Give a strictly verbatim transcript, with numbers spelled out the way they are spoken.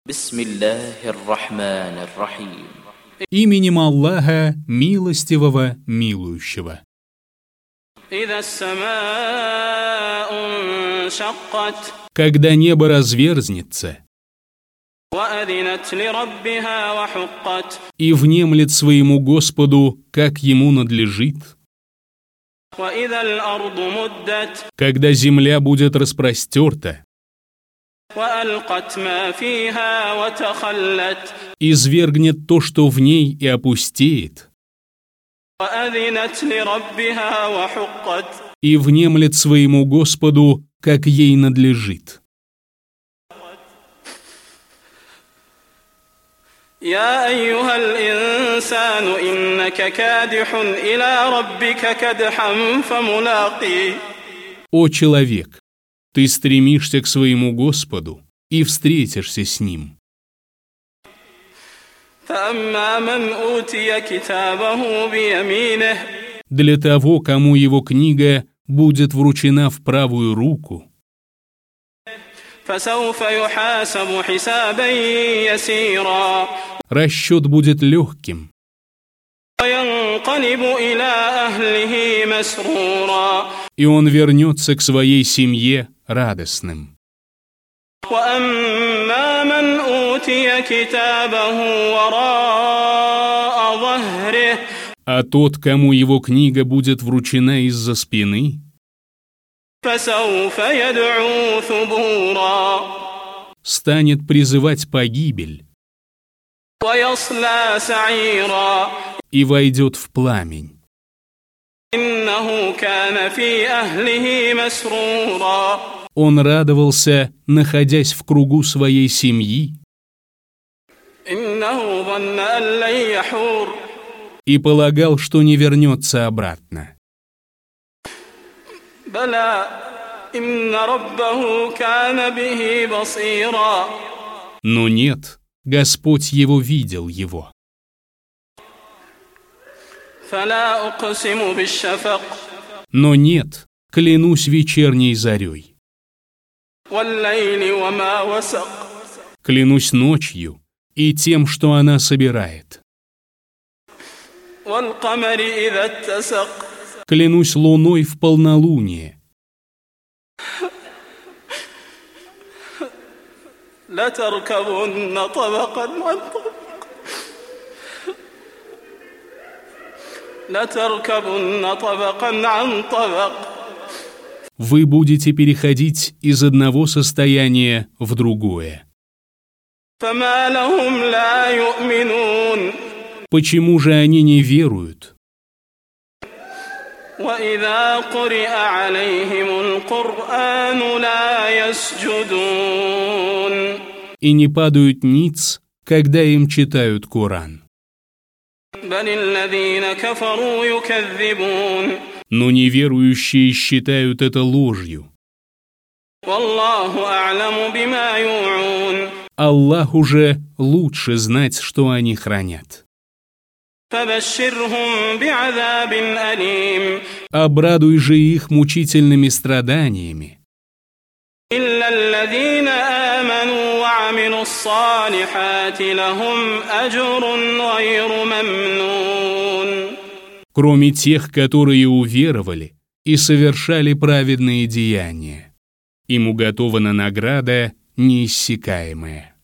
Бисмиллахир-рахманир-рахим. Именем Аллаха, милостивого, милующего. Когда небо разверзнется и внемлет своему Господу, как ему надлежит, когда земля будет распростерта, извергнет то, что в ней, и опустеет, и внемлет своему Господу, как ей надлежит. يا أيها الإنسان إنك كادح إلى ربك كدحا فملاقيه. О человек, ты стремишься к своему Господу и встретишься с Ним. فأما من أوتي كتابه بيمينه. Для того, кому его книга будет вручена в правую руку, فسوف يحاسب حسابا يسيرا. расчет будет легким, وينقلب إلى أهله مسرورا. и он вернется к своей семье радостным. وأما من أوتي كتابه وراء ظهره. А тот, кому его книга будет вручена из-за спины, فسوف يدعو ثبورا. станет призывать погибель ويصلى سعيرا. и войдет в пламень. إنه كان في أهله مسرورا. Он радовался, находясь в кругу своей семьи, إنه ظن أن لن يحور. и полагал, что не вернется обратно. بلى إن ربه كان به بصيرا. Но нет, Господь его видел его. فلا أقسم بالشفق. Но нет, клянусь вечерней зарей. والليل وما وسق. Клянусь ночью и тем, что она собирает. والقمر إذا اتسق. Клянусь луной в полнолуние. لتركبن طبقا عن طبق. لتركبن طبقا عن طبق. Вы будете переходить из одного состояния в другое. فما لهم لا يؤمنون. Почему же они не веруют? وإذا قرئ عليهم القرآن لا يسجدون. И не падают ниц, когда им читают Коран. بل الذين كفروا يكذبون. Но неверующие считают это ложью. والله أعلم بما يوعون. Аллах уже лучше знать, что они хранят. فبشرهم بعذاب أليم. Обрадуй же их мучительными страданиями. إلا الذين آمنوا وعملوا الصالحات لهم أجر غير ممنون. Кроме тех, которые уверовали и совершали праведные деяния. Им уготована награда неиссякаемая.